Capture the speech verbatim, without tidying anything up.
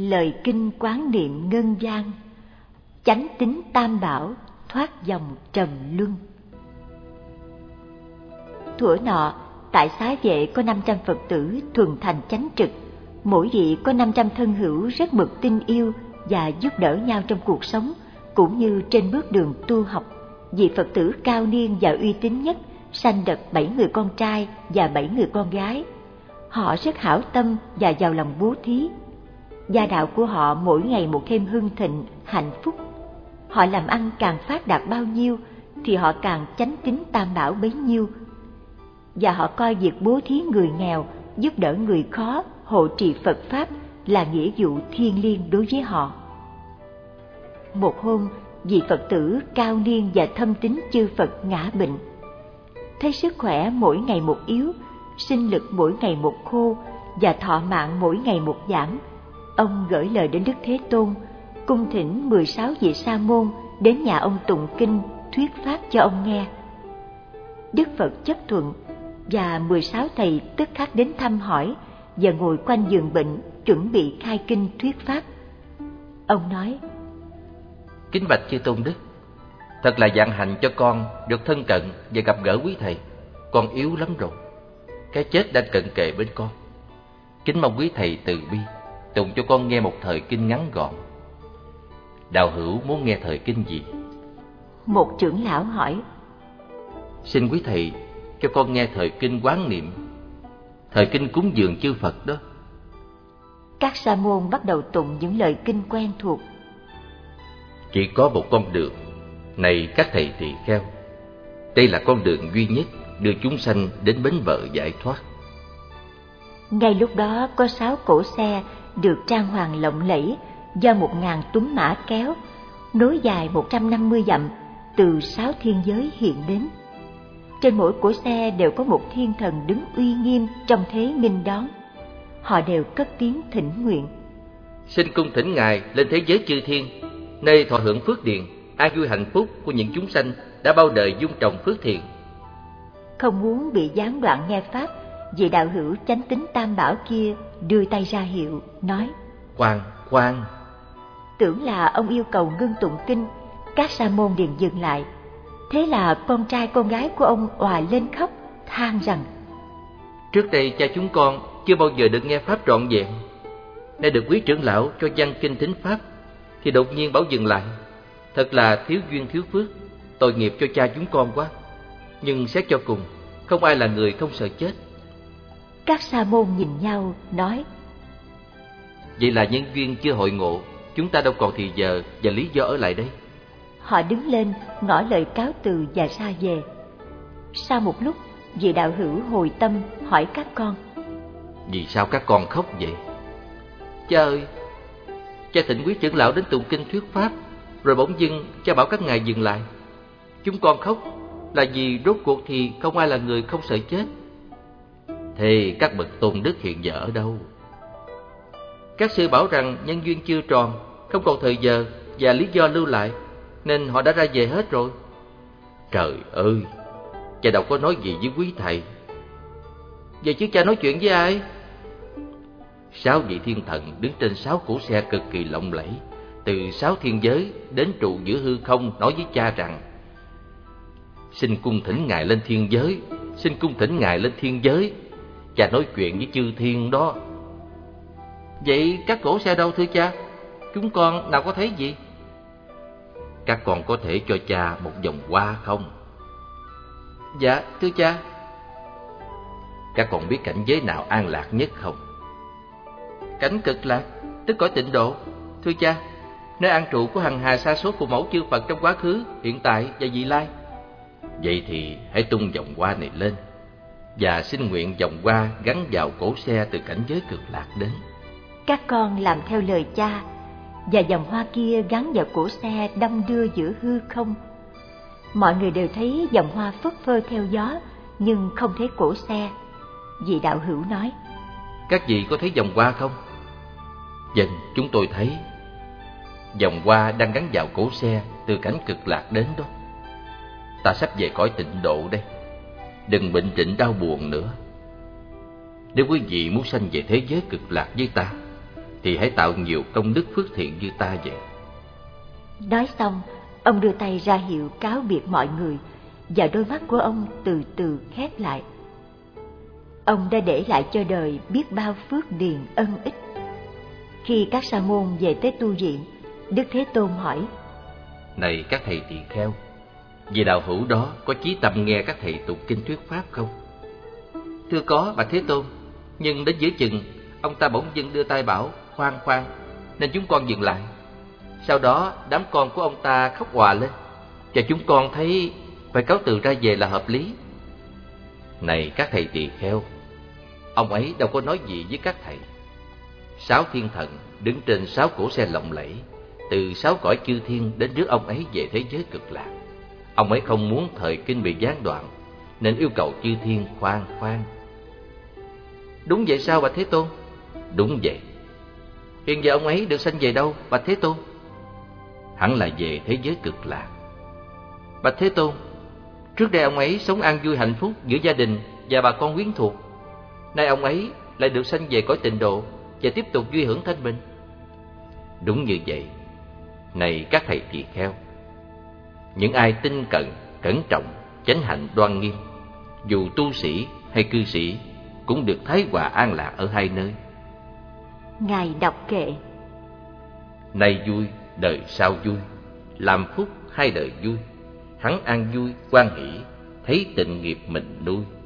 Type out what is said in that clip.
lời kinh quán niệm ngân vang, chánh tín tam bảo thoát dòng trầm luân. Thuở nọ, tại xá vệ có năm trăm Phật tử thuần thành chánh trực, mỗi vị có năm trăm thân hữu rất mực tin yêu và giúp đỡ nhau trong cuộc sống, cũng như trên bước đường tu học. Vị Phật tử cao niên và uy tín nhất sanh đật bảy người con trai và bảy người con gái. Họ rất hảo tâm và giàu lòng bố thí. Gia đạo của họ mỗi ngày một thêm hưng thịnh, hạnh phúc. Họ làm ăn càng phát đạt bao nhiêu thì họ càng chánh tín tam bảo bấy nhiêu. Và họ coi việc bố thí người nghèo, giúp đỡ người khó, hộ trì Phật Pháp là nghĩa vụ thiêng liêng đối với họ. Một hôm, vị Phật tử cao niên và thâm tín chư Phật ngã bệnh. Thấy sức khỏe mỗi ngày một yếu, sinh lực mỗi ngày một khô và thọ mạng mỗi ngày một giảm, ông gửi lời đến Đức Thế Tôn, cung thỉnh mười sáu vị sa môn đến nhà ông tụng kinh thuyết pháp cho ông nghe. Đức Phật chấp thuận, và mười sáu thầy tức khắc đến thăm hỏi và ngồi quanh giường bệnh chuẩn bị khai kinh thuyết pháp. Ông nói: Kính bạch chư tôn đức, thật là vạn hạnh cho con được thân cận và gặp gỡ quý thầy. Con yếu lắm rồi, cái chết đang cận kề bên con. Kính mong quý thầy từ bi tụng cho con nghe một thời kinh ngắn gọn. Đạo hữu muốn nghe thời kinh gì? Một trưởng lão hỏi: Xin quý thầy cho con nghe thời kinh quán niệm, thời kinh cúng dường chư Phật đó. Các sa môn bắt đầu tụng những lời kinh quen thuộc. Chỉ có một con đường, này các thầy tỳ kheo, đây là con đường duy nhất đưa chúng sanh đến bến bờ giải thoát. Ngay lúc đó có sáu cỗ xe được trang hoàng lộng lẫy do một ngàn tuấn mã kéo, nối dài một trăm năm mươi dặm, từ sáu thiên giới hiện đến. Trên mỗi cỗ xe đều có một thiên thần đứng uy nghiêm trong thế nghênh đón. Họ đều cất tiếng thỉnh nguyện: Xin cung thỉnh Ngài lên thế giới chư thiên, nơi thọ hưởng phước điền, an vui hạnh phúc của những chúng sanh đã bao đời dung trồng phước thiện. Không muốn bị gián đoạn nghe pháp, vị đạo hữu chánh tín tam bảo kia đưa tay ra hiệu, nói: Khoan, khoan. Tưởng là ông yêu cầu ngưng tụng kinh, các sa môn liền dừng lại. Thế là con trai con gái của ông òa lên khóc, than rằng: Trước đây cha chúng con chưa bao giờ được nghe pháp trọn vẹn, nay được quý trưởng lão cho văn kinh thính pháp thì đột nhiên bảo dừng lại. Thật là thiếu duyên thiếu phước, tội nghiệp cho cha chúng con quá. Nhưng xét cho cùng, không ai là người không sợ chết. Các sa môn nhìn nhau nói: Vậy là nhân duyên chưa hội ngộ, chúng ta đâu còn thì giờ và lý do ở lại đây. Họ đứng lên ngỏ lời cáo từ và ra về. Sau một lúc, vị đạo hữu hồi tâm hỏi các con: Vì sao các con khóc vậy? Cha ơi, cha thỉnh quý trưởng lão đến tụng kinh thuyết pháp, rồi bỗng dưng cha bảo các ngài dừng lại. Chúng con khóc là vì rốt cuộc thì không ai là người không sợ chết. Thế các bậc tôn đức hiện giờ ở đâu? Các sư bảo rằng nhân duyên chưa tròn, không còn thời giờ và lý do lưu lại, nên họ đã ra về hết rồi. Trời ơi, cha đâu có nói gì với quý thầy. Vậy chứ cha nói chuyện với ai? Sáu vị thiên thần đứng trên sáu cỗ xe cực kỳ lộng lẫy, từ sáu thiên giới đến trụ giữa hư không, nói với cha rằng: Xin cung thỉnh Ngài lên thiên giới, xin cung thỉnh Ngài lên thiên giới. Cha nói chuyện với chư thiên đó. Vậy các cỗ xe đâu thưa cha? Chúng con nào có thấy gì? Các con có thể cho cha một vòng hoa không? Dạ thưa cha. Các con biết cảnh giới nào an lạc nhất không? Cảnh cực lạc, tức cõi tịnh độ, thưa cha, nơi an trụ của hằng hà sa số của mẫu chư Phật trong quá khứ, hiện tại và vị lai. Vậy thì hãy tung vòng hoa này lên và xin nguyện vòng hoa gắn vào cổ xe từ cảnh giới cực lạc đến. Các con làm theo lời cha, và vòng hoa kia gắn vào cổ xe đong đưa giữa hư không. Mọi người đều thấy vòng hoa phất phơ theo gió, nhưng không thấy cổ xe. Vị đạo hữu nói: Các vị có thấy vòng hoa không? Vâng, chúng tôi thấy. Vòng hoa đang gắn vào cổ xe từ cảnh cực lạc đến đó. Ta sắp về cõi tịnh độ đây, đừng bệnh trịnh đau buồn nữa. Nếu quý vị muốn sanh về thế giới cực lạc với ta, thì hãy tạo nhiều công đức phước thiện như ta vậy. Nói xong, ông đưa tay ra hiệu cáo biệt mọi người, và đôi mắt của ông từ từ khép lại. Ông đã để lại cho đời biết bao phước điền ân ích. Khi các sa môn về tới tu viện, Đức Thế Tôn hỏi: Này các thầy tỳ kheo, vị đạo hữu đó có chí tâm nghe các thầy tụng kinh thuyết pháp không? Thưa có, bạch Thế Tôn. Nhưng đến giữa chừng, ông ta bỗng dưng đưa tay bảo khoan khoan, nên chúng con dừng lại. Sau đó đám con của ông ta khóc òa lên, và chúng con thấy phải cáo từ ra về là hợp lý. Này các thầy tỳ kheo, ông ấy đâu có nói gì với các thầy. Sáu thiên thần đứng trên sáu cỗ xe lộng lẫy, từ sáu cõi chư thiên đến rước ông ấy về thế giới cực lạc. Ông ấy không muốn thời kinh bị gián đoạn, nên yêu cầu chư thiên khoan khoan. Đúng vậy sao bạch Thế Tôn? Đúng vậy. Hiện giờ ông ấy được sanh về đâu bạch Thế Tôn? Hẳn là về thế giới cực lạc. Bạch Thế Tôn, trước đây ông ấy sống an vui hạnh phúc giữa gia đình và bà con quyến thuộc. Nay ông ấy lại được sanh về cõi tịnh độ và tiếp tục duy hưởng thanh bình. Đúng như vậy. Này các thầy tỳ kheo, những ai tinh cận, cẩn trọng, chánh hạnh đoan nghiêm, dù tu sĩ hay cư sĩ, cũng được thái hòa an lạc ở hai nơi. Ngài đọc kệ: Nay vui, đời sau vui, làm phúc hai đời vui. Hắn an vui, hoan hỷ, thấy tịnh nghiệp mình nuôi.